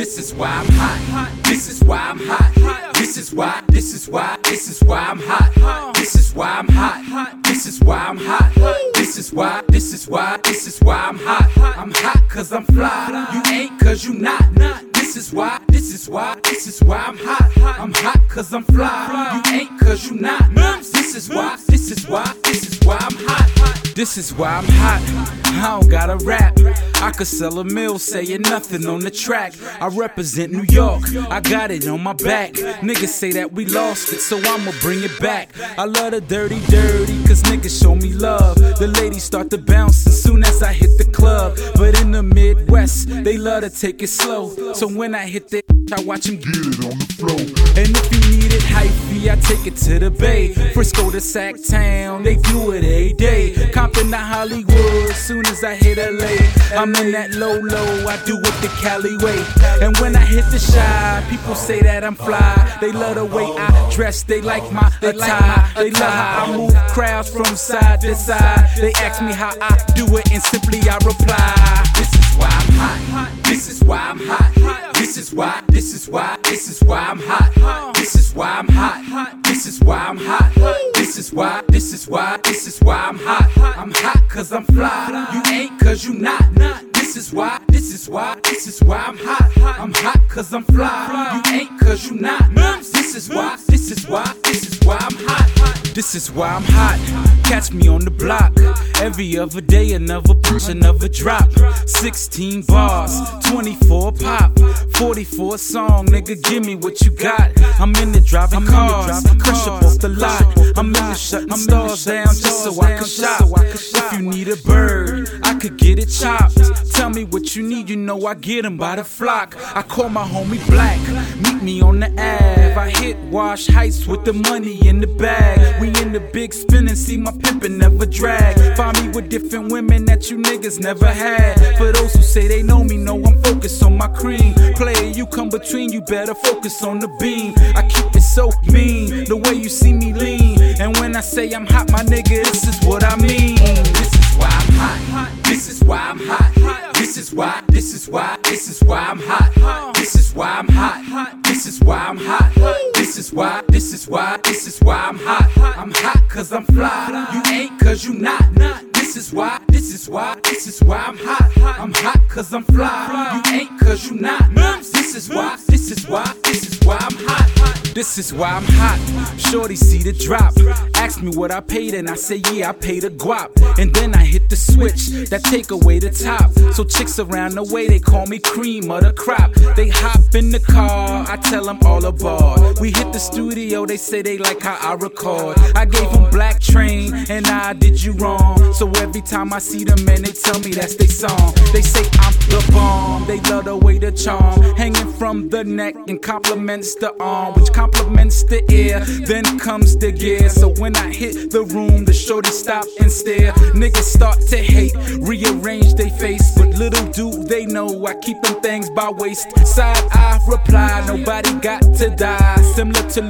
this is why I'm hot. This is why I'm hot. This is why I'm hot. This is why I'm hot. This is why I'm hot. This is why I'm hot. I'm hot cause I'm fly. You ain't cause you not. This is why I'm hot. I'm hot cause I'm fly. You ain't cause you not. This is why I'm hot. This is why I'm hot. I don't gotta rap. I could sell a mill saying nothing on the track. I represent New York, I got it on my back. Niggas say that we lost it, so I'ma bring it back. I love the dirty, cause niggas show me love. The ladies start to bounce as soon as I hit the club. But in the Midwest, they love to take it slow. So when I hit the I watch them get it on the floor. And if you need it hyphy, I take it to the Bay. Frisco to Sacktown, they do it every day. Compton to Hollywood, soon as I hit LA. I'm in that low, I do it the Cali way. And when I hit the Chi, people say that I'm fly. They love the way I dress, they like my attire. They love how I move crowds from side to side. They ask me how I do it, and simply I reply, this is why I'm hot. This is why I'm hot. This is why I'm hot. This is why I'm hot. This is why I'm hot. This is why I'm hot. I'm hot cause I'm fly. You ain't cause you not. This is why I'm hot. I'm hot cause I'm fly. You ain't cause you not. This is why I'm hot. This is why I'm hot. Catch me on the block. Every other day another push, another drop. 16 bars, 24 pop, 44 song, nigga give me what you got. I'm in the driving cars, crush up off the lot. I'm in the shutting stars down just so I can shop. If you need a bird, I could get it chopped. Tell me what you need, you know I get them by the flock. I call my homie Black, meet me on the Ave. I hit Wash Heights with the money in the bag. We in the big spin and see my pimpin' never drag. Find me with different women that you niggas never had. For those who say they know me, know I'm focused on my cream. Player, you come between, you better focus on the beam. I keep it so mean, the way you see me lean. And when I say I'm hot, my nigga, this is what I mean. This is why I'm hot. This is why I'm hot. This is why I'm hot. This is why I'm hot. This is why I'm hot. This is why I'm hot. I'm hot cause I'm fly. You ain't cause you not. This is why I'm hot. I'm hot cause I'm fly. You ain't cause you not. This is why I'm hot. This is why I'm hot. Shorty see the drop. Ask me what I paid and I say yeah, I paid a guap. And then I hit the switch that take away the top. So chicks around the way, they call me cream of the crop. They hop in the car, I tell them all aboard. We hit the studio, they say they like how I record. I gave them Black Train and I did you wrong. So every time I see them, man, they tell me that's their song. They say I'm the bomb, they love the way the charm hanging from the neck and compliments the arm, which compliments the ear. Then comes the gear. So when I hit the room, the shorty stop and stare. Niggas start to hate, rearrange they face, but little do they know I keep them things by waist. Side I reply, nobody got to die. Similar to